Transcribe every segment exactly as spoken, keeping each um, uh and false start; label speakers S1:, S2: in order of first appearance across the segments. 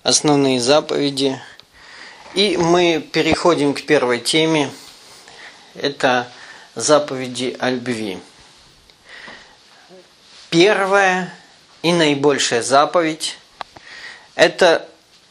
S1: основные заповеди. И мы переходим к первой теме. Это заповеди о любви. Первая и наибольшая заповедь – это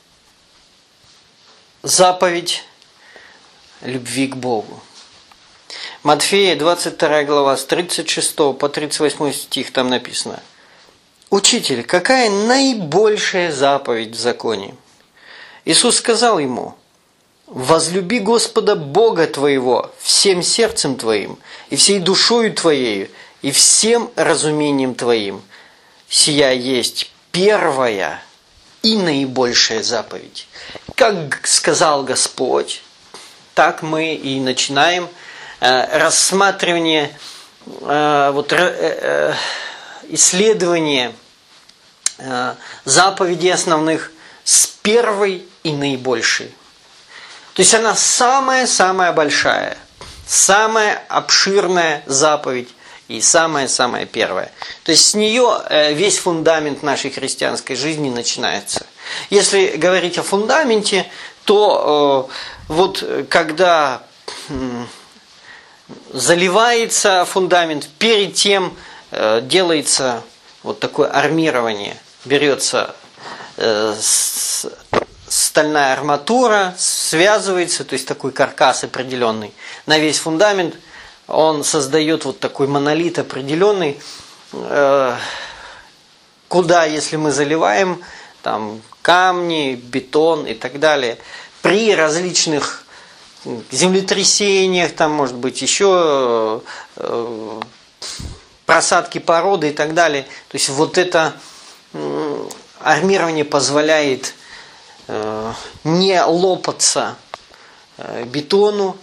S1: заповедь любви к Богу. Матфея, двадцать вторая глава, с тридцать шестого по тридцать восьмой стих там написано: «Учитель, какая наибольшая заповедь в законе?» Иисус сказал ему: «Возлюби Господа Бога твоего всем сердцем твоим, и всей душою твоею, и всем разумением твоим. Сия есть первая и наибольшая заповедь». Как сказал Господь, так мы и начинаем э, рассматривание, э, вот, э, исследование э, заповедей основных с первой и наибольшей. То есть она самая-самая большая, самая обширная заповедь и самая-самая первая. То есть с нее весь фундамент нашей христианской жизни начинается. Если говорить о фундаменте, то э, вот когда э, заливается фундамент, перед тем э, делается вот такое армирование, берется э, с, стальная арматура, связывается, то есть такой каркас определенный на весь фундамент, он создает вот такой монолит определенный, э, куда, если мы заливаем там камни, бетон и так далее, при различных землетрясениях, там может быть еще э, просадки породы и так далее, то есть вот это э, армирование позволяет э, не лопаться э, бетону,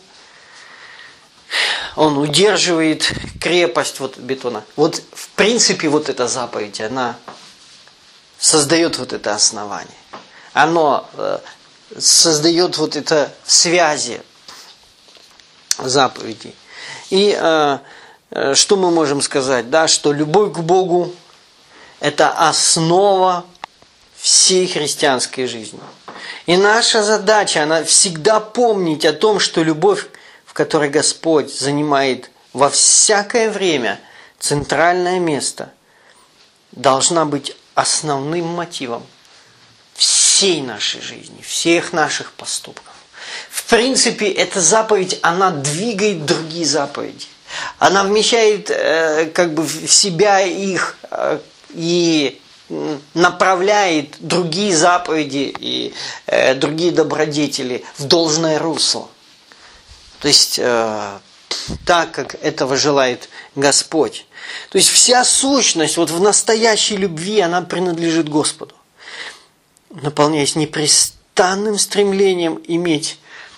S1: он удерживает крепость вот бетона. Вот в принципе вот эта заповедь, она создает вот это основание. Оно э, создает вот это связи заповедей. И э, э, что мы можем сказать? Да, что любовь к Богу – это основа всей христианской жизни. И наша задача, она всегда помнить о том, что любовь, в которой Господь занимает во всякое время центральное место, должна быть основным мотивом всей нашей жизни, всех наших поступков. В принципе, эта заповедь, она двигает другие заповеди. Она вмещает э, как бы в себя их э, и направляет другие заповеди и э, другие добродетели в должное русло. То есть, э, так, как этого желает Господь. То есть, вся сущность вот в настоящей любви, она принадлежит Господу. Наполняясь непрестанным стремлением иметь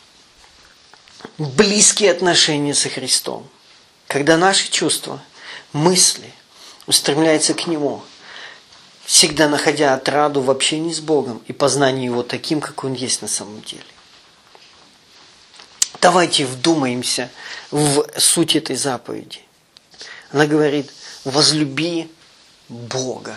S1: близкие отношения со Христом. Когда наши чувства, мысли устремляются к Нему, всегда находя отраду в общении с Богом и познании Его таким, как Он есть на самом деле. Давайте вдумаемся в суть этой заповеди. Она говорит: возлюби Бога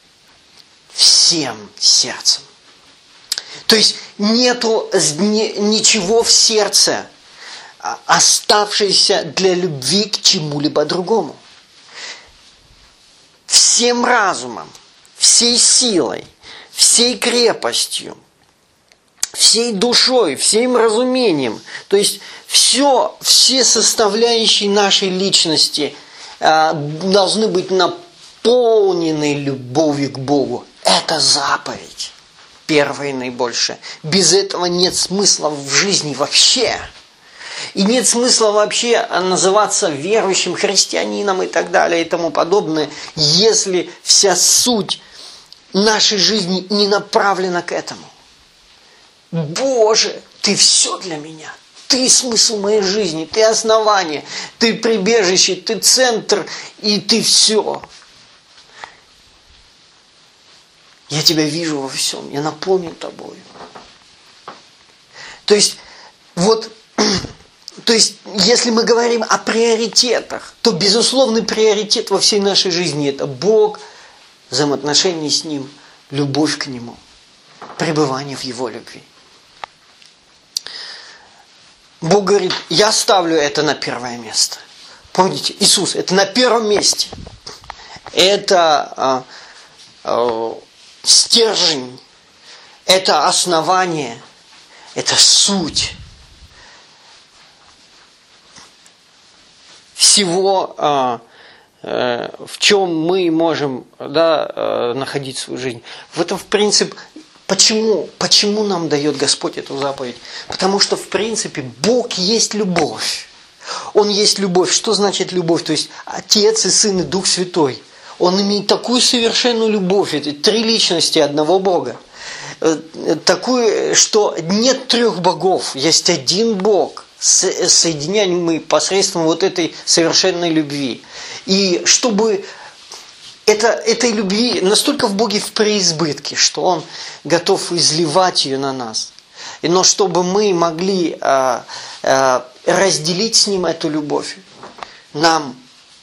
S1: всем сердцем. То есть нету ничего в сердце, оставшееся для любви к чему-либо другому. Всем разумом, всей силой, всей крепостью, всей душой, всем разумением. То есть все, все составляющие нашей личности э, должны быть наполнены любовью к Богу. Это заповедь. Первая и наибольшая. Без этого нет смысла в жизни вообще. И нет смысла вообще называться верующим христианином и так далее и тому подобное, если вся суть нашей жизни не направлена к этому. Боже, Ты все для меня. Ты смысл моей жизни, Ты основание, Ты прибежище, Ты центр, и Ты все. Я Тебя вижу во всем, я наполнен Тобою. То есть, вот, то есть, если мы говорим о приоритетах, то безусловный приоритет во всей нашей жизни – это Бог, взаимоотношения с Ним, любовь к Нему. пребывание в Его любви. Бог говорит, я ставлю это на первое место. Помните, Иисус, это на первом месте. Это а, а, стержень, это основание, это суть всего, а, а, в чем мы можем, да, а, находить свою жизнь. В этом, в принципе, почему, почему нам дает Господь эту заповедь? Потому что, в принципе, Бог есть любовь. Он есть любовь. Что значит любовь? То есть Отец и Сын и Дух Святой. Он имеет такую совершенную любовь. Это три личности одного Бога. Такую, что нет трех богов. Есть один Бог, соединяемый посредством вот этой совершенной любви. И чтобы это, этой любви настолько в Боге в преизбытке, что Он готов изливать ее на нас. Но чтобы мы могли а, а, разделить с Ним эту любовь, нам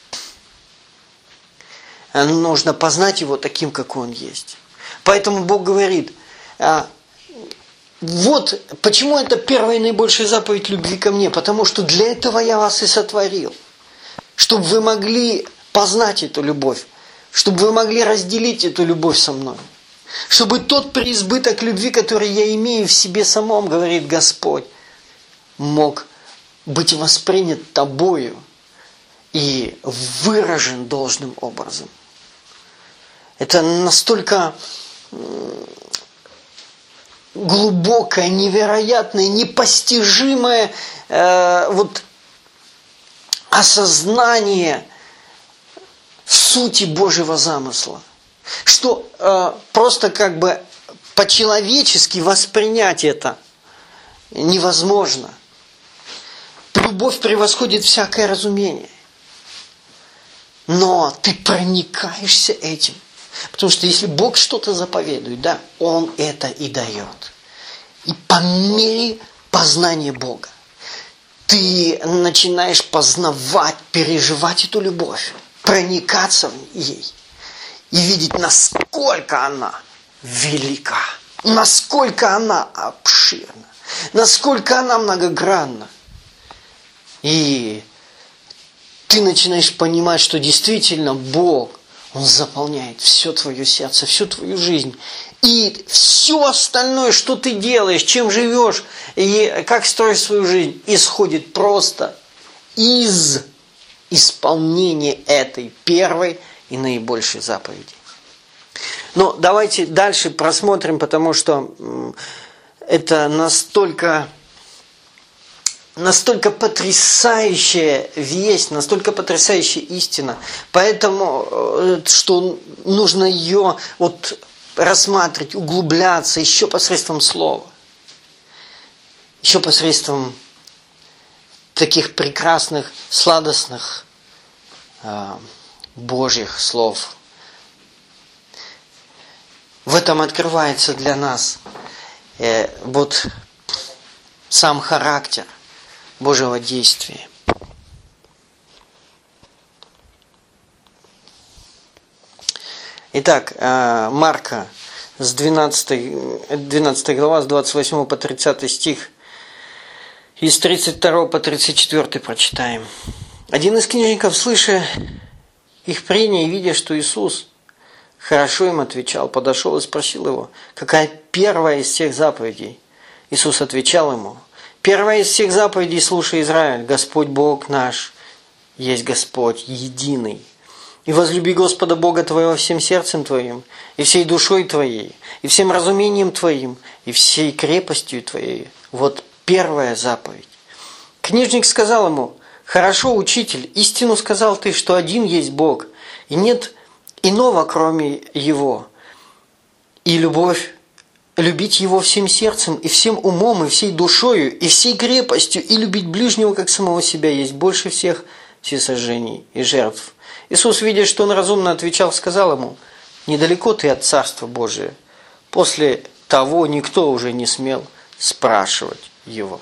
S1: нужно познать Его таким, как Он есть. Поэтому Бог говорит, а, вот почему это первая и наибольшая заповедь любви ко мне, потому что для этого я вас и сотворил, чтобы вы могли познать эту любовь, чтобы вы могли разделить эту любовь со мной. Чтобы тот преизбыток любви, который я имею в себе самом, говорит Господь, мог быть воспринят тобою и выражен должным образом. Это настолько глубокое, невероятное, непостижимое э, вот, осознание сути Божьего замысла. Что э, просто как бы по-человечески воспринять это невозможно. Любовь превосходит всякое разумение. Но ты проникаешься этим. Потому что если Бог что-то заповедует, да, Он это и дает. И по мере познания Бога ты начинаешь познавать, переживать эту любовь, проникаться в ей. И видеть, насколько она велика, насколько она обширна, насколько она многогранна. И ты начинаешь понимать, что действительно Бог, Он заполняет все твое сердце, всю твою жизнь. И все остальное, что ты делаешь, чем живешь, и как строишь свою жизнь, исходит просто из исполнения этой первой и наибольшей заповеди. Но давайте дальше просмотрим, потому что это настолько, настолько потрясающая весть, настолько потрясающая истина. Поэтому, что нужно ее вот рассматривать, углубляться еще посредством слова. Еще посредством таких прекрасных, сладостных э, Божьих слов. В этом открывается для нас э, вот сам характер Божьего действия. Итак, э, Марка с двенадцатой, двенадцатой глава, с двадцать восьмого по тридцатый стих, и с тридцать второго по тридцать четвёртый прочитаем. Один из книжников, слыша их прения и видя, что Иисус хорошо им отвечал, подошел и спросил его, какая первая из всех заповедей? Иисус отвечал ему, первая из всех заповедей, слушай, Израиль, Господь Бог наш есть Господь единый. И возлюби Господа Бога твоего всем сердцем твоим, и всей душой твоей, и всем разумением твоим, и всей крепостью твоей. Вот первая заповедь. Книжник сказал ему, хорошо, учитель, истину сказал ты, что один есть Бог, и нет иного, кроме Его. И любовь, любить Его всем сердцем, и всем умом, и всей душою, и всей крепостью, и любить ближнего, как самого себя, есть больше всех всесожжений и жертв. Иисус, видя, что он разумно отвечал, сказал ему, недалеко ты от Царства Божия. После того никто уже не смел спрашивать его.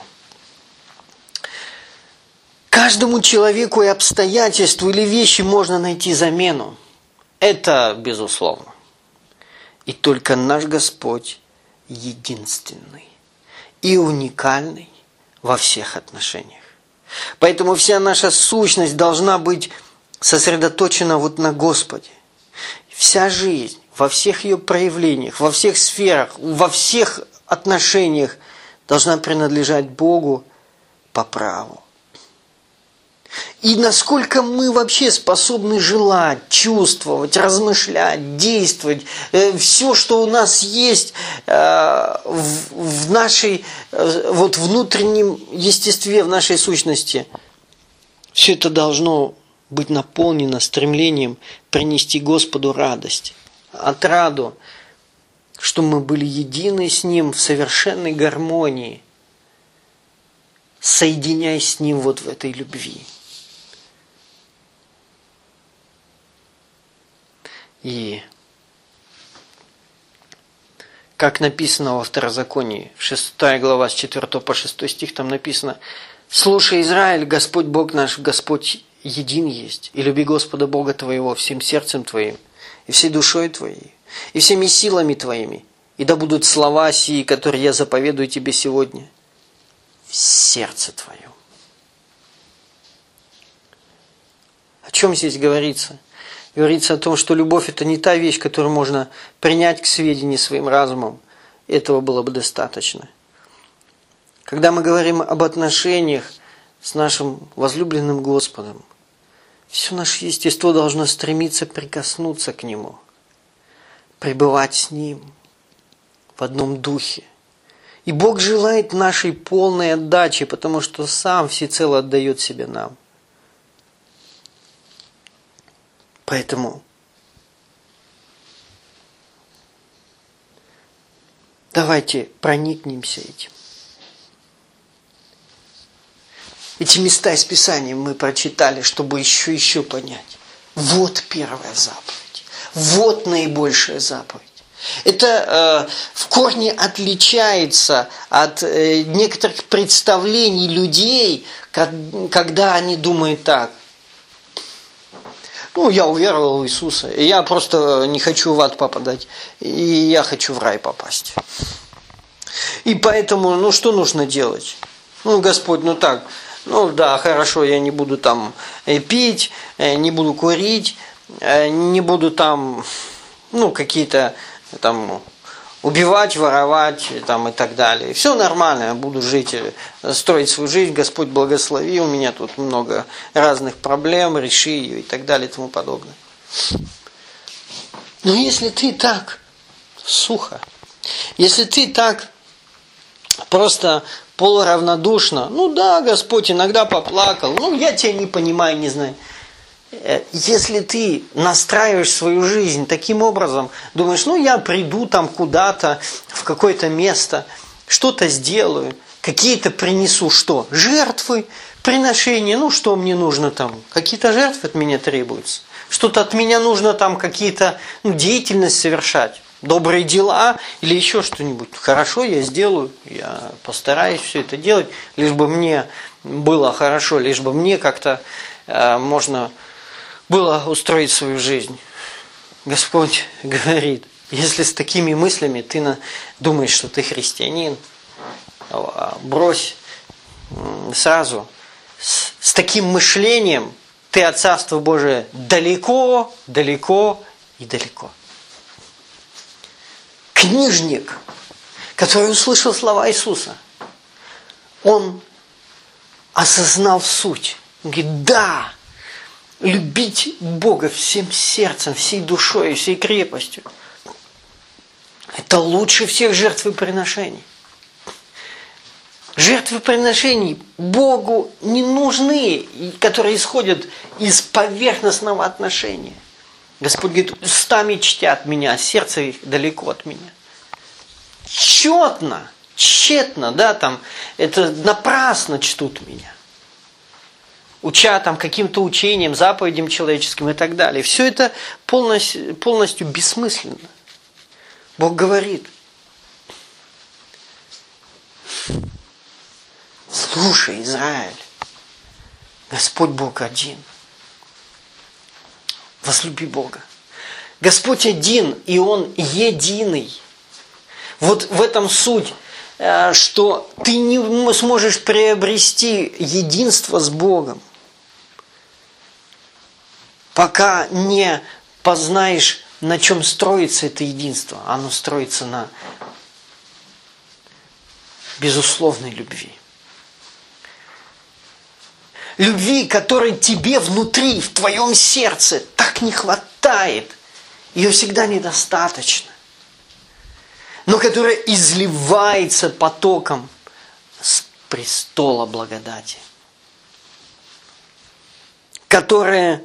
S1: Каждому человеку и обстоятельству или вещи можно найти замену. Это безусловно. И только наш Господь единственный и уникальный во всех отношениях. Поэтому вся наша сущность должна быть сосредоточена вот на Господе. Вся жизнь, во всех ее проявлениях, во всех сферах, во всех отношениях должна принадлежать Богу по праву. И насколько мы вообще способны желать, чувствовать, размышлять, действовать, э, все, что у нас есть э, в, в нашей э, вот внутреннем естестве, в нашей сущности, все это должно быть наполнено стремлением принести Господу радость, отраду, что мы были едины с Ним в совершенной гармонии, соединяясь с Ним вот в этой любви. И как написано во Второзаконии, шестая глава с четвёртого по шестой стих, там написано: «Слушай, Израиль, Господь Бог наш, Господь един есть, и люби Господа Бога твоего всем сердцем твоим, и всей душой твоей, и всеми силами твоими, и да будут слова сии, которые я заповедую тебе сегодня, в сердце твоем». О чем здесь говорится? Говорится о том, что любовь – это не та вещь, которую можно принять к сведению своим разумом. Этого было бы достаточно. Когда мы говорим об отношениях с нашим возлюбленным Господом, все наше естество должно стремиться прикоснуться к Нему, пребывать с Ним в одном духе. И Бог желает нашей полной отдачи, потому что Сам всецело отдает себя нам. Поэтому давайте проникнемся этим. Эти места из Писания мы прочитали, чтобы еще еще понять. Вот первая заповедь. Вот наибольшая заповедь. Это э, в корне отличается от э, некоторых представлений людей, как, когда они думают так. Ну, я уверовал в Иисуса, и я просто не хочу в ад попадать, и я хочу в рай попасть. И поэтому, ну, что нужно делать? Ну, Господь, ну так, ну да, хорошо, я не буду там пить, не буду курить, не буду там, ну, какие-то там убивать, воровать там, и так далее. Все нормально, я буду жить, строить свою жизнь, Господь благослови, у меня тут много разных проблем, реши ее и так далее и тому подобное. Но если ты так сухо, если ты так просто полуравнодушно, ну да, Господь иногда поплакал, ну я тебя не понимаю, не знаю. Если ты настраиваешь свою жизнь таким образом, думаешь, ну я приду там куда-то, в какое-то место, что-то сделаю, какие-то принесу, что? Жертвы, приношения, ну что мне нужно там? Какие-то жертвы от меня требуются. Что-то от меня нужно там, какие-то ну, деятельность совершать, добрые дела или еще что-нибудь. Хорошо, я сделаю, я постараюсь все это делать, лишь бы мне было хорошо, лишь бы мне как-то э, можно... было устроить свою жизнь. Господь говорит, если с такими мыслями ты думаешь, что ты христианин, брось сразу. С, с таким мышлением ты от Царства Божия далеко, далеко и далеко. Книжник, который услышал слова Иисуса, он осознал суть. Он говорит, да, любить Бога всем сердцем, всей душой, всей крепостью. Это лучше всех жертвоприношений. Жертвоприношений Богу не нужны, которые исходят из поверхностного отношения. Господь говорит, устами чтят меня, а сердце их далеко от меня. Четно, тщетно, да, там, это напрасно чтут меня. Уча там каким-то учением, заповедям человеческим и так далее. Все это полностью, полностью бессмысленно. Бог говорит, слушай, Израиль, Господь Бог один. Возлюби Бога. Господь один, и Он единый. Вот в этом суть, что ты не сможешь приобрести единство с Богом, пока не познаешь, на чем строится это единство. Оно строится на безусловной любви. Любви, которой тебе внутри, в твоем сердце так не хватает. Ее всегда недостаточно. Но которая изливается потоком с престола благодати. Которая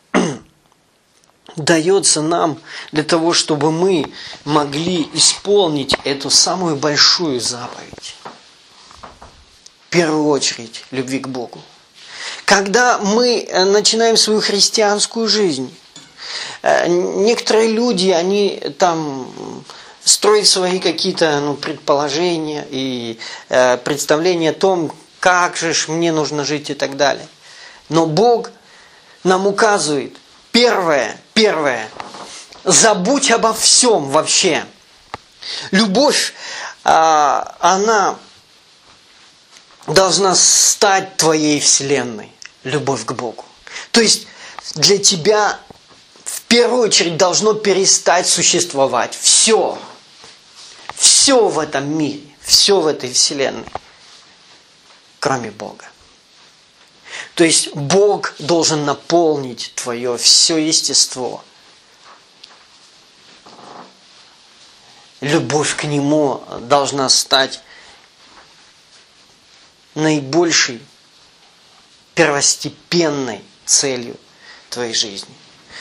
S1: дается нам для того, чтобы мы могли исполнить эту самую большую заповедь. В первую очередь, любви к Богу. Когда мы начинаем свою христианскую жизнь, некоторые люди, они там строят свои какие-то ну, предположения и э, представления о том, как же ж мне нужно жить и так далее. Но Бог нам указывает, первое, первое, забудь обо всем вообще. Любовь, э, она должна стать твоей вселенной. Любовь к Богу. То есть для тебя в первую очередь должно перестать существовать все. Все в этом мире, все в этой вселенной, кроме Бога. То есть Бог должен наполнить твое все естество. Любовь к Нему должна стать наибольшей, первостепенной целью твоей жизни.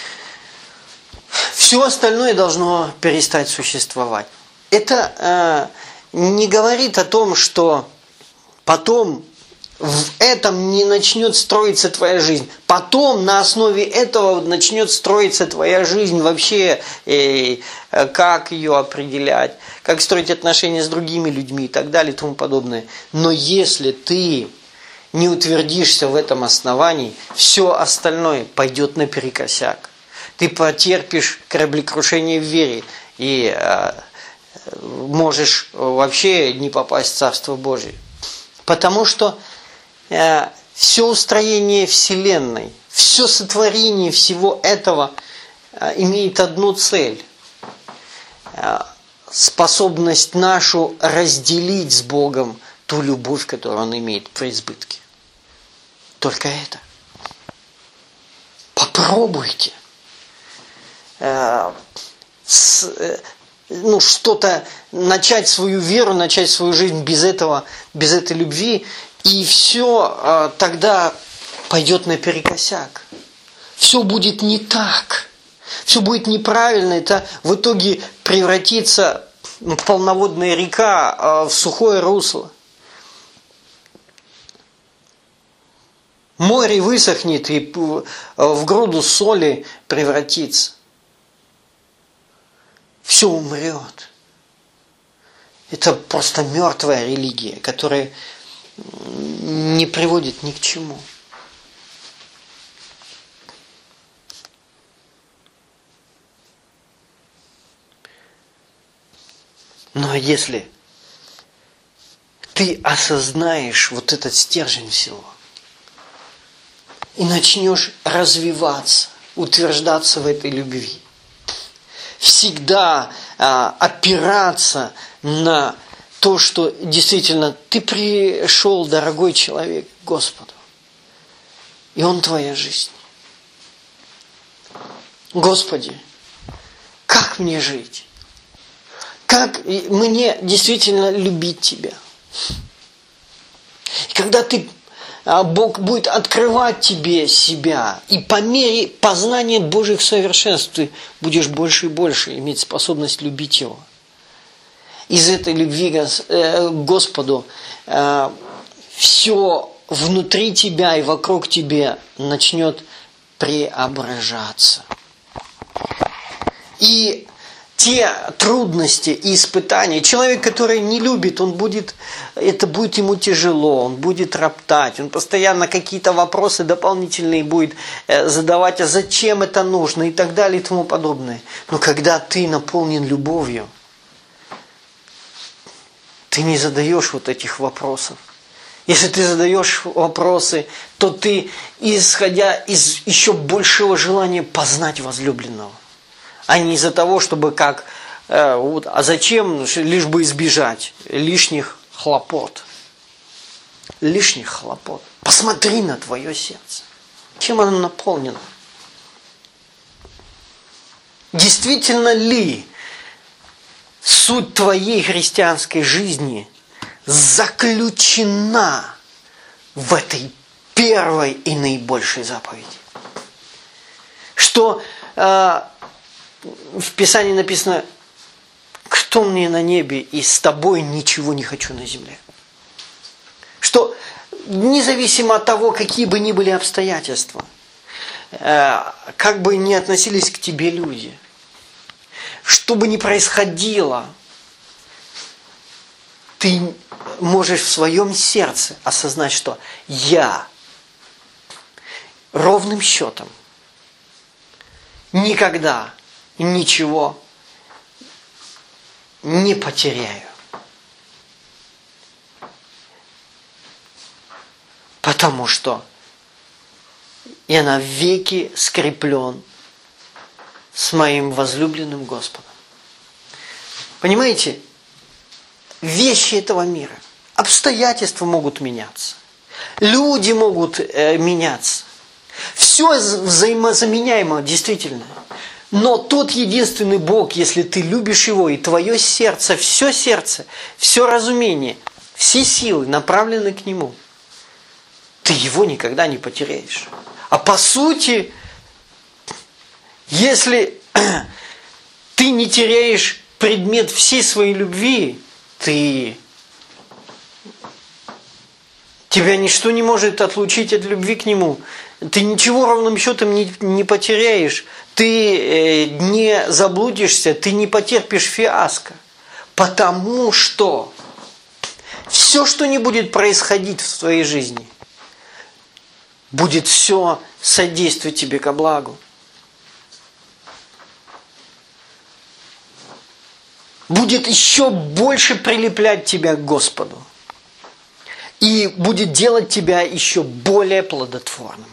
S1: Все остальное должно перестать существовать. Это э, не говорит о том, что потом в этом не начнет строиться твоя жизнь. Потом на основе этого начнет строиться твоя жизнь вообще, э, как ее определять, как строить отношения с другими людьми и так далее и тому подобное. Но если ты не утвердишься в этом основании, все остальное пойдет наперекосяк. Ты потерпишь кораблекрушение в вере и э, можешь вообще не попасть в Царство Божие. Потому что э, все устроение Вселенной, все сотворение всего этого э, имеет одну цель. Э, способность нашу разделить с Богом ту любовь, которую Он имеет в преизбытке. Только это. Попробуйте. Э, с, э, ну, что-то, начать свою веру, начать свою жизнь без этого, без этой любви, и все э, тогда пойдет наперекосяк. Все будет не так. Все будет неправильно. Это в итоге превратится в полноводная река, э, в сухое русло. Море высохнет и в груду соли превратится. Все умрет. Это просто мертвая религия, которая не приводит ни к чему. Но если ты осознаешь вот этот стержень всего и начнешь развиваться, утверждаться в этой любви, всегда а, опираться на то, что действительно ты пришел, дорогой человек, к Господу, и Он твоя жизнь. Господи, как мне жить? Как мне действительно любить Тебя? И когда ты, Бог будет открывать тебе себя, и по мере познания Божьих совершенств ты будешь больше и больше иметь способность любить Его. Из этой любви к Господу все внутри тебя и вокруг тебя начнет преображаться. И те трудности и испытания, человек, который не любит, он будет, это будет ему тяжело, он будет роптать, он постоянно какие-то вопросы дополнительные будет задавать, а зачем это нужно и так далее и тому подобное. Но когда ты наполнен любовью, ты не задаешь вот этих вопросов. Если ты задаешь вопросы, то ты, исходя из еще большего желания познать возлюбленного, а не из-за того, чтобы как, э, вот, а зачем, лишь бы избежать лишних хлопот. Лишних хлопот. Посмотри на твое сердце. Чем оно наполнено? Действительно ли суть твоей христианской жизни заключена в этой первой и наибольшей заповеди? Что э, в Писании написано: кто мне на небе, и с тобой ничего не хочу на земле. Что независимо от того, какие бы ни были обстоятельства, э, как бы ни относились к тебе люди, что бы ни происходило, ты можешь в своем сердце осознать, что я ровным счетом никогда ничего не потеряю. Потому что я навеки скреплен с моим возлюбленным Господом. Понимаете? Вещи этого мира, обстоятельства могут меняться, люди могут э, меняться. Все взаимозаменяемо, действительно. Но тот единственный Бог, если ты любишь Его, и твое сердце, все сердце, все разумение, все силы направлены к Нему, ты Его никогда не потеряешь. А по сути, если ты не теряешь предмет всей своей любви, ты... тебя ничто не может отлучить от любви к Нему. Ты ничего ровным счетом не, не потеряешь. Ты э, не заблудишься, ты не потерпишь фиаско. Потому что все, что не будет происходить в твоей жизни, будет все содействовать тебе ко благу. Будет еще больше прилеплять тебя к Господу. И будет делать тебя еще более плодотворным.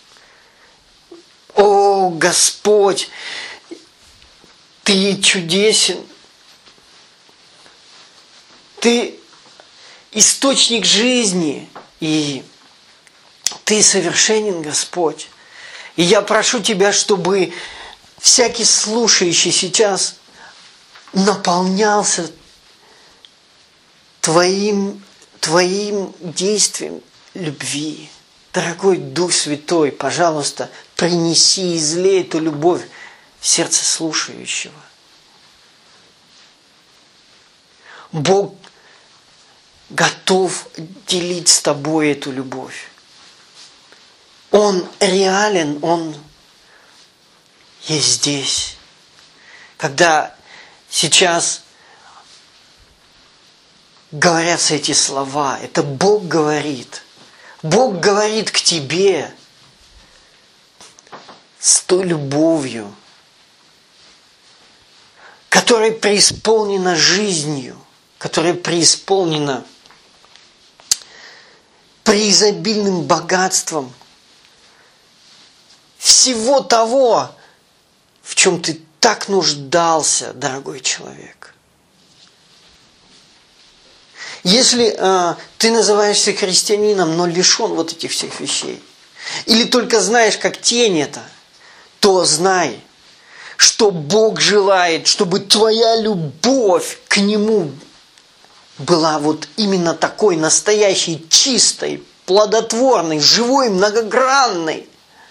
S1: О, Господь, Ты чудесен. Ты источник жизни. И Ты совершенен, Господь. И я прошу Тебя, чтобы всякий слушающий сейчас наполнялся Твоим, Твоим действием любви. Дорогой Дух Святой, пожалуйста, принеси, излей эту любовь в сердце слушающего. Бог готов делить с тобой эту любовь. Он реален, Он есть здесь. Когда сейчас говорятся эти слова, это Бог говорит. Бог говорит к тебе с той любовью, которая преисполнена жизнью, которая преисполнена преизобильным богатством всего того, в чем ты так нуждался, дорогой человек. Если э, ты называешься христианином, но лишен вот этих всех вещей, или только знаешь, как тень это, то знай, что Бог желает, чтобы твоя любовь к Нему была вот именно такой настоящей, чистой, плодотворной, живой, многогранной,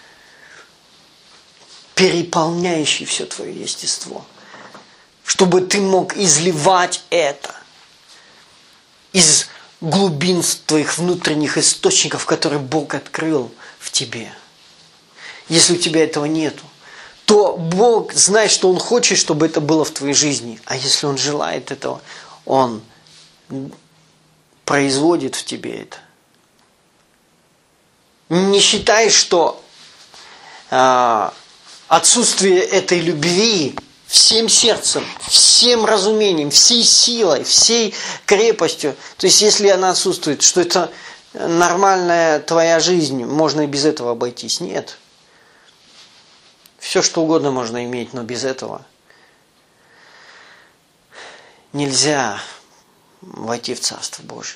S1: переполняющей все твое естество. Чтобы ты мог изливать это из глубин твоих внутренних источников, которые Бог открыл в тебе. Если у тебя этого нету, то Бог знает, что Он хочет, чтобы это было в твоей жизни. А если Он желает этого, Он производит в тебе это. Не считай, что э, отсутствие этой любви всем сердцем, всем разумением, всей силой, всей крепостью. То есть, если она отсутствует, что это нормальная твоя жизнь, можно и без этого обойтись. Нет. Все, что угодно можно иметь, но без этого нельзя войти в Царство Божие.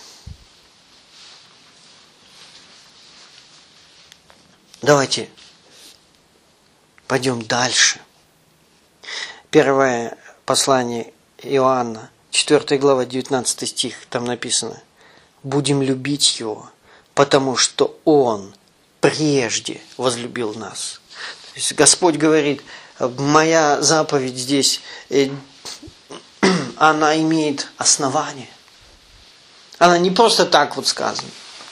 S1: Давайте пойдем дальше. Первое послание Иоанна, четвёртая глава, девятнадцатый стих, там написано: «Будем любить Его, потому что Он прежде возлюбил нас». То есть Господь говорит, моя заповедь здесь, она имеет основание. Она не просто так вот сказана.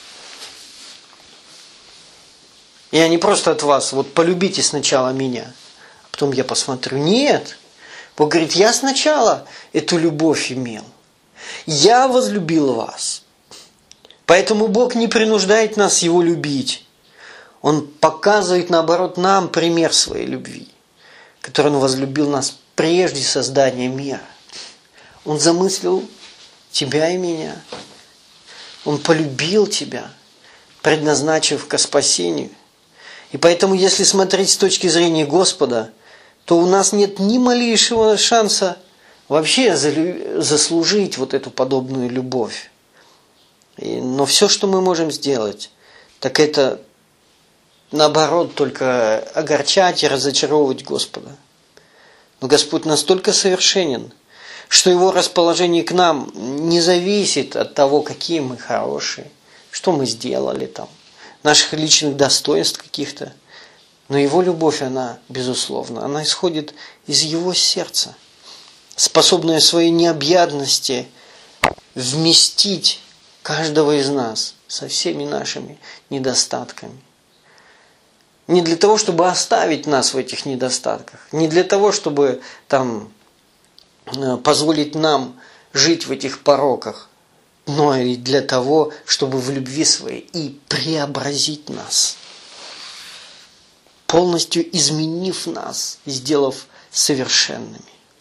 S1: Я не просто от вас, вот полюбите сначала меня, а потом я посмотрю. Нет. Бог говорит, я сначала эту любовь имел. Я возлюбил вас. Поэтому Бог не принуждает нас Его любить. Он показывает, наоборот, нам пример своей любви, который Он возлюбил нас прежде создания мира. Он замыслил тебя и меня. Он полюбил тебя, предназначив ко спасению. И поэтому, если смотреть с точки зрения Господа, то у нас нет ни малейшего шанса вообще заслужить вот эту подобную любовь. Но все, что мы можем сделать, так это, наоборот, только огорчать и разочаровывать Господа. Но Господь настолько совершенен, что Его расположение к нам не зависит от того, какие мы хорошие, что мы сделали там, наших личных достоинств каких-то. Но Его любовь, она, безусловно, она исходит из Его сердца, способная в своей необъятности вместить каждого из нас со всеми нашими недостатками. Не для того, чтобы оставить нас в этих недостатках, не для того, чтобы там позволить нам жить в этих пороках, но и для того, чтобы в любви своей и преобразить нас, полностью изменив нас, сделав совершенными.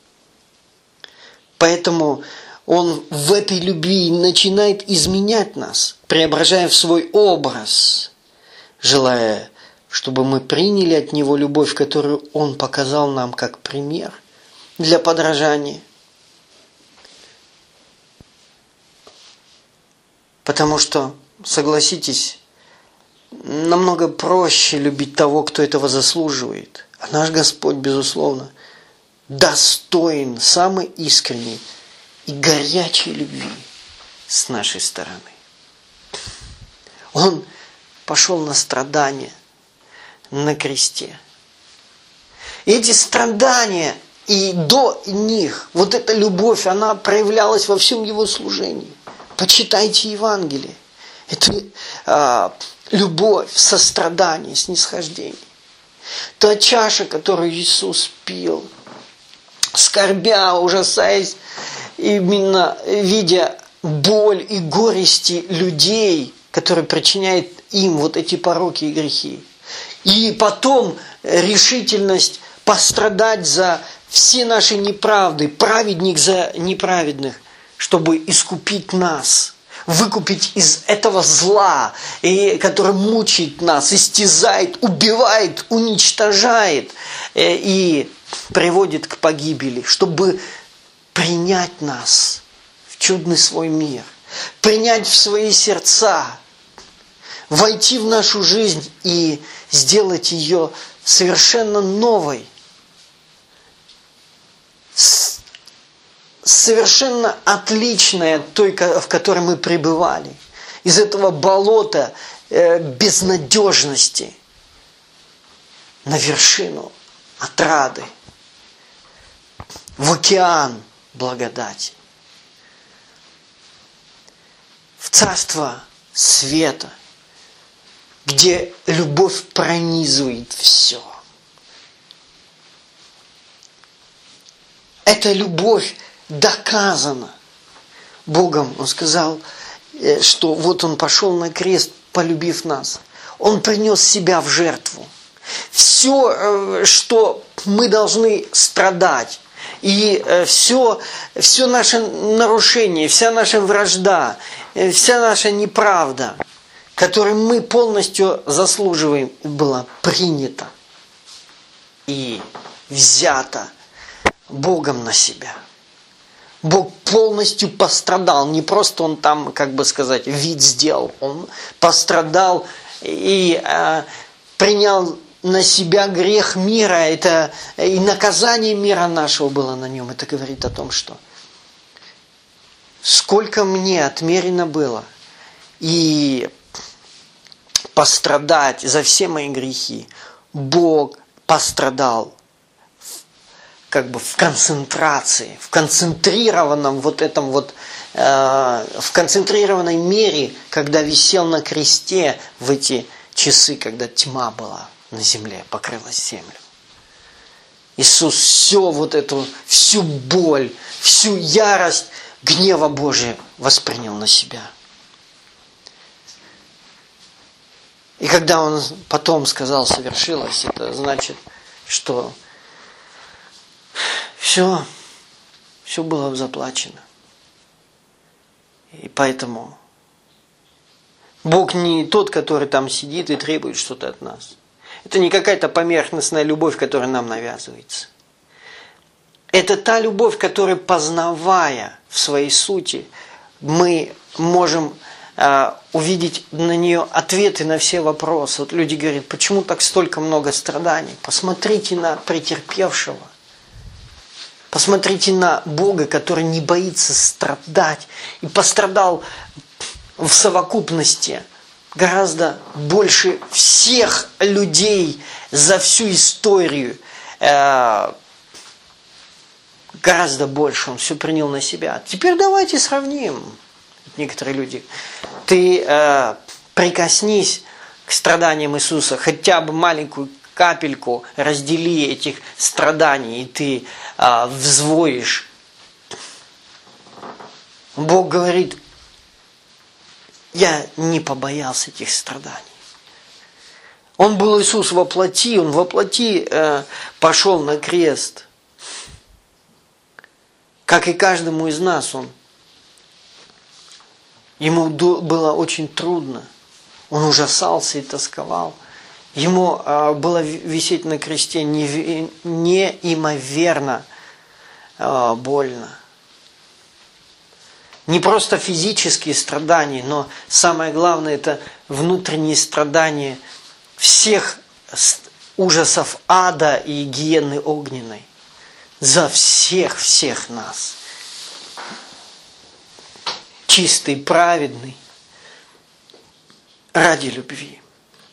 S1: Поэтому Он в этой любви начинает изменять нас, преображая в свой образ, желая, чтобы мы приняли от Него любовь, которую Он показал нам как пример для подражания. Потому что, согласитесь, намного проще любить того, кто этого заслуживает. А наш Господь, безусловно, достоин самой искренней и горячей любви с нашей стороны. Он пошел на страдания на кресте. И эти страдания, и до них, вот эта любовь, она проявлялась во всем Его служении. Почитайте Евангелие. Это а, любовь, сострадание, снисхождение. Та чаша, которую Иисус пил, скорбя, ужасаясь, именно видя боль и горести людей, которые причиняют им вот эти пороки и грехи. И потом решительность пострадать за все наши неправды, праведник за неправедных, чтобы искупить нас, выкупить из этого зла, и, который мучает нас, истязает, убивает, уничтожает и приводит к погибели, чтобы принять нас в чудный свой мир, принять в свои сердца, войти в нашу жизнь и сделать ее совершенно новой, совершенно отличной от той, в которой мы пребывали, из этого болота безнадежности на вершину отрады, в океан благодати, в царство света, где любовь пронизывает все. Эта любовь доказана Богом. Он сказал, что вот Он пошел на крест, полюбив нас. Он принес себя в жертву. Все, что мы должны страдать, и все, все наше нарушение, вся наша вражда, вся наша неправда, которую мы полностью заслуживаем, была принята и взята Богом на себя. Бог полностью пострадал. Не просто Он там, как бы сказать, вид сделал. Он пострадал и э, принял на себя грех мира. Это и наказание мира нашего было на Нем. Это говорит о том, что сколько мне отмерено было и пострадать за все мои грехи. Бог пострадал как бы в концентрации, в концентрированном вот этом вот, э, в концентрированной мере, когда висел на кресте в эти часы, когда тьма была на земле, покрыла землю. Иисус все вот эту, всю боль, всю ярость гнева Божия воспринял на себя. И когда Он потом сказал, совершилось, это значит, что все, все было заплачено. И поэтому Бог не тот, который там сидит и требует что-то от нас. Это не какая-то поверхностная любовь, которая нам навязывается. Это та любовь, которая, познавая в своей сути, мы можем э, увидеть на нее ответы на все вопросы. Вот люди говорят, почему так столько много страданий? Посмотрите на претерпевшего. Посмотрите на Бога, который не боится страдать и пострадал в совокупности гораздо больше всех людей за всю историю. Гораздо больше Он все принял на себя. Теперь давайте сравним. Некоторые люди. Ты э, прикоснись к страданиям Иисуса, хотя бы маленькую капельку раздели этих страданий, и ты э, взвоишь. Бог говорит, я не побоялся этих страданий. Он был Иисус во плоти, Он во плоти э, пошел на крест. Как и каждому из нас, он, ему было очень трудно. Он ужасался и тосковал. Ему э, было висеть на кресте неимоверно э, больно. Не просто физические страдания, но самое главное, это внутренние страдания всех ужасов ада и гиены огненной. За всех-всех нас. Чистый, праведный, ради любви.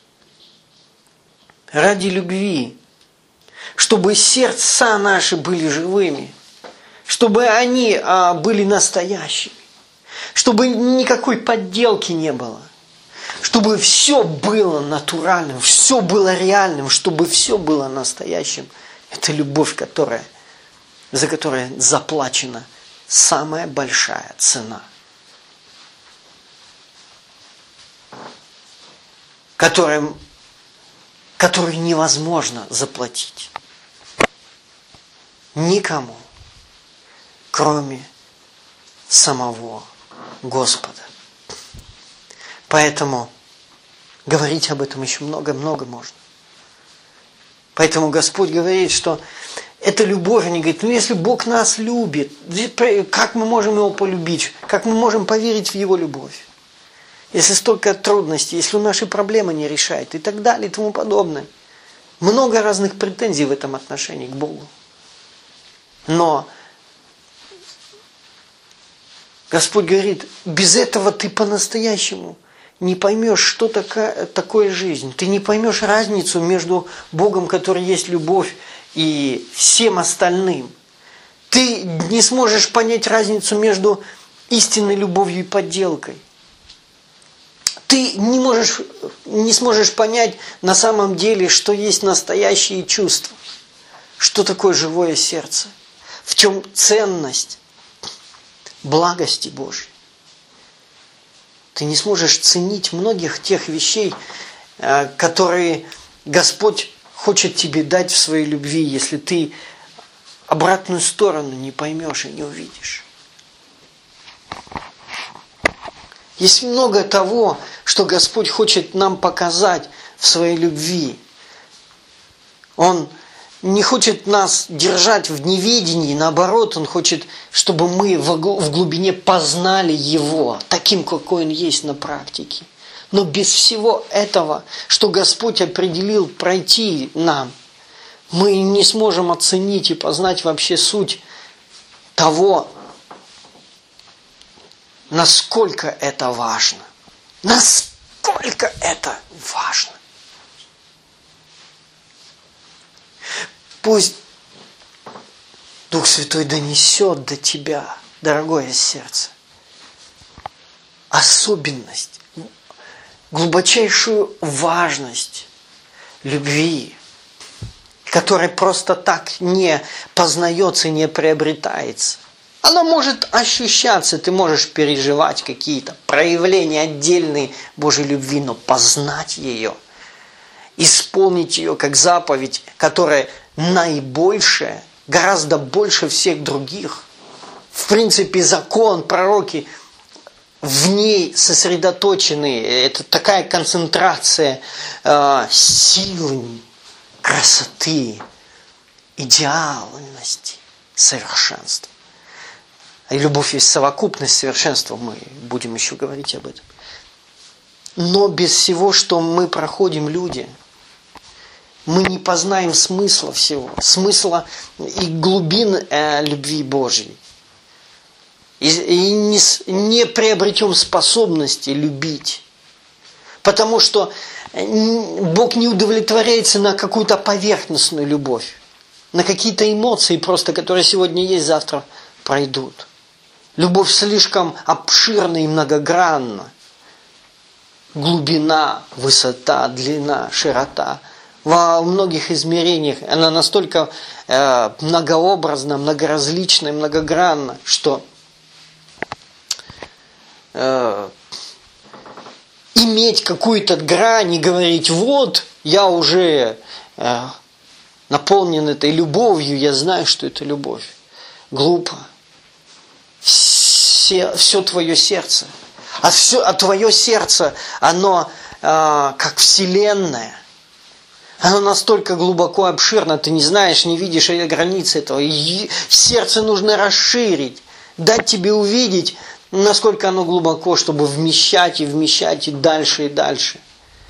S1: Ради любви. Чтобы сердца наши были живыми. Чтобы они а, были настоящими. Чтобы никакой подделки не было. Чтобы все было натуральным, все было реальным, чтобы все было настоящим. Это любовь, которая, за которой заплачена самая большая цена. Которая, которую невозможно заплатить. Никому, кроме самого Господа. Поэтому говорить об этом еще много-много можно. Поэтому Господь говорит, что эта любовь, они говорят, ну если Бог нас любит, как мы можем Его полюбить? Как мы можем поверить в Его любовь? Если столько трудностей, если Он наши проблемы не решает и так далее и тому подобное. Много разных претензий в этом отношении к Богу. Но Господь говорит, без этого ты по-настоящему не поймешь, что такая, такое жизнь. Ты не поймешь разницу между Богом, который есть любовь, и всем остальным. Ты не сможешь понять разницу между истинной любовью и подделкой. Ты не можешь, не сможешь понять на самом деле, что есть настоящие чувства. Что такое живое сердце. В чем ценность благости Божьей. Ты не сможешь ценить многих тех вещей, которые Господь хочет тебе дать в своей любви, если ты обратную сторону не поймешь и не увидишь. Есть много того, что Господь хочет нам показать в своей любви. Он не хочет нас держать в неведении, наоборот, Он хочет, чтобы мы в глубине познали Его, таким, какой Он есть на практике. Но без всего этого, что Господь определил пройти нам, мы не сможем оценить и познать вообще суть того, насколько это важно. Насколько это важно. Пусть Дух Святой донесет до тебя, дорогое сердце, особенность, глубочайшую важность любви, которая просто так не познается и не приобретается. Она может ощущаться, ты можешь переживать какие-то проявления отдельной Божьей любви, но познать ее, исполнить ее как заповедь, которая наибольшая, гораздо больше всех других. В принципе, закон, пророки в ней сосредоточены. Это такая концентрация э, силы, красоты, идеальности, совершенства. И любовь есть совокупность совершенства. Мы будем еще говорить об этом. Но без всего, что мы проходим, люди, мы не познаем смысла всего. Смысла и глубин э, любви Божьей. И, и не, не приобретем способности любить. Потому что Бог не удовлетворяется на какую-то поверхностную любовь. На какие-то эмоции просто, которые сегодня есть, завтра пройдут. Любовь слишком обширна и многогранна. Глубина, высота, длина, широта. Во многих измерениях она настолько э, многообразна, многоразлична и многогранна, что э, иметь какую-то грань и говорить, вот, я уже э, наполнен этой любовью, я знаю, что это любовь. Глупо. Все, все твое сердце. А, все, а твое сердце, оно э, как вселенная. Оно настолько глубоко обширно, ты не знаешь, не видишь границы этого. И сердце нужно расширить, дать тебе увидеть, насколько оно глубоко, чтобы вмещать и вмещать и дальше и дальше.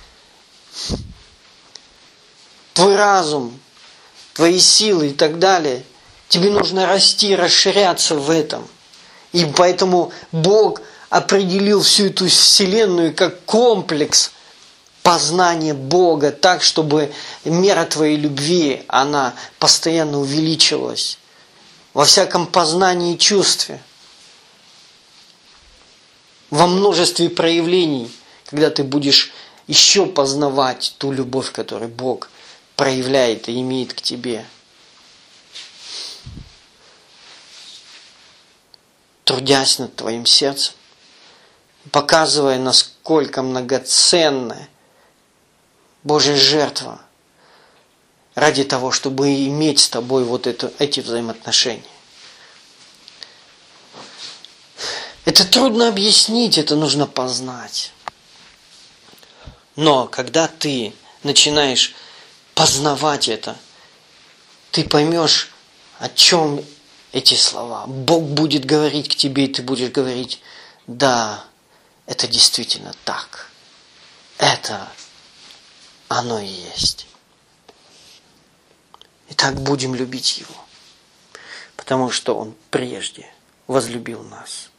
S1: Твой разум, твои силы и так далее, тебе нужно расти, расширяться в этом. И поэтому Бог определил всю эту вселенную как комплекс познания Бога так, чтобы мера твоей любви, она постоянно увеличилась во всяком познании и чувстве, во множестве проявлений, когда ты будешь еще познавать ту любовь, которую Бог проявляет и имеет к тебе. Трудясь над твоим сердцем, показывая, насколько многоценная Божья жертва ради того, чтобы иметь с тобой вот это, эти взаимоотношения. Это трудно объяснить, это нужно познать. Но когда ты начинаешь познавать это, ты поймешь, о чем эти слова. Бог будет говорить к тебе, и ты будешь говорить, да, это действительно так. Это оно и есть. Итак, будем любить Его, потому что Он прежде возлюбил нас.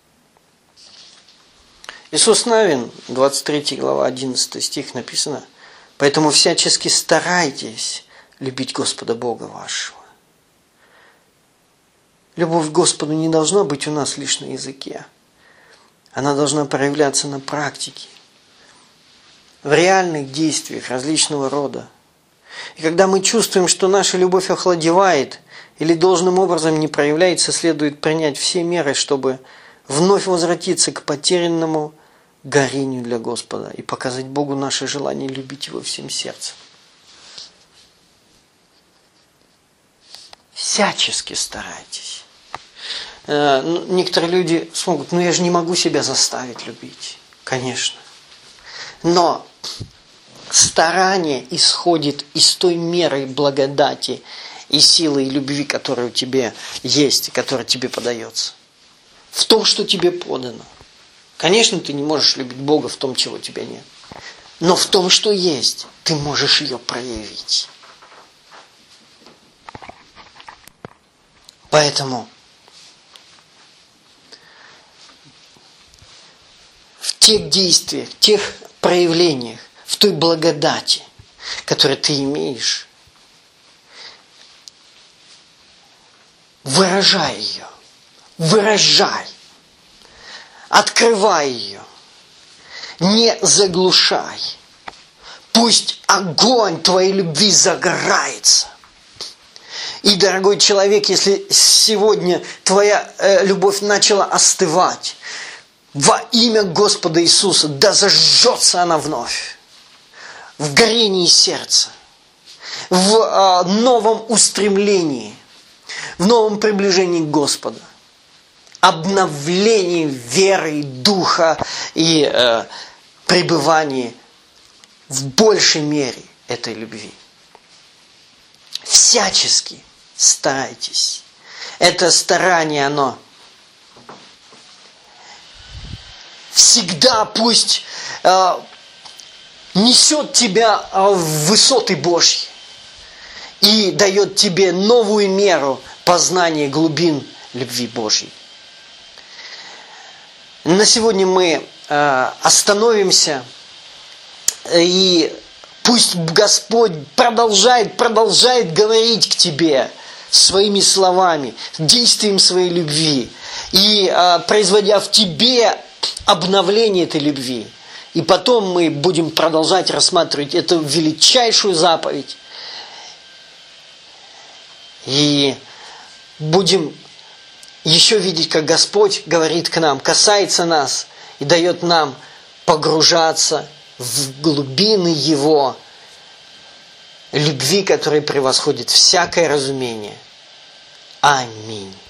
S1: Иисус Навин, двадцать третья глава, одиннадцатый стих написано, «Поэтому всячески старайтесь любить Господа Бога вашего». Любовь к Господу не должна быть у нас лишь на языке. Она должна проявляться на практике, в реальных действиях различного рода. И когда мы чувствуем, что наша любовь охладевает или должным образом не проявляется, следует принять все меры, чтобы вновь возвратиться к потерянному горению для Господа и показать Богу наше желание любить Его всем сердцем. всячески старайтесь. Некоторые люди смогут, ну я же не могу себя заставить любить. Конечно. Но старание исходит из той меры благодати и силы и любви, которая у тебя есть, и которая тебе подается. В том, что тебе подано. Конечно, ты не можешь любить Бога в том, чего у тебя нет. Но в том, что есть, ты можешь ее проявить. Поэтому в тех действиях, в тех проявлениях, в той благодати, которую ты имеешь, выражай ее, выражай, открывай ее, не заглушай. Пусть огонь твоей любви загорается. И, дорогой человек, если сегодня твоя э, любовь начала остывать, во имя Господа Иисуса, да зажжется она вновь. В горении сердца, в э, новом устремлении, в новом приближении к Господу, обновлении веры, духа и э, пребывании в большей мере этой любви. Всячески старайтесь. Это старание, оно всегда пусть э, несет тебя в высоты Божьи и дает тебе новую меру познания глубин любви Божьей. На сегодня мы э, остановимся, и пусть Господь продолжает, продолжает говорить к тебе своими словами, действием своей любви, и э, производя в тебе обновление этой любви. И потом мы будем продолжать рассматривать эту величайшую заповедь. И будем еще видеть, как Господь говорит к нам, касается нас и дает нам погружаться в глубины Его любви, которая превосходит всякое разумение. Аминь.